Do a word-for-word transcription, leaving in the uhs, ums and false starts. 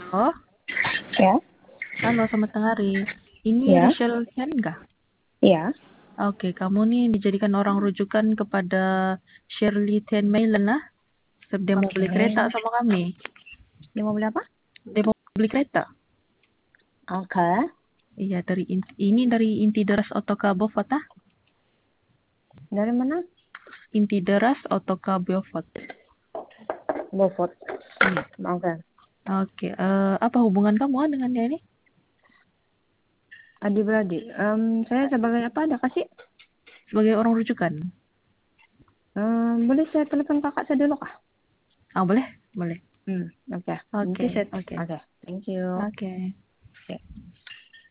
Oh, Ya, halo, selamat tengah hari. Ini ya, Rachel Chen kah? ya. Oke, kamu nih dijadikan orang rujukan kepada Shirley Ten Mailen lah. Dia mau beli Oke. kereta sama kami. Dia mau beli apa? Dia mau beli kereta. Oke. Iya, dari in- ini dari Inti Deras Otoka Bofat ah. Dari mana? Inti Deras Otoka Bofat. Beaufort. Iya. Oke. Oke, eh, apa hubungan kamu ah dengan dia ini? Adi Bradi. Em, saya sebagai apa? Ada kasih? Sebagai orang rujukan. Em, boleh saya telepon kakak saya dulu kah? Ah, boleh? Boleh. Hmm, oke. Nanti Oke, saya. oke. Oke. Thank you. Oke. Oke.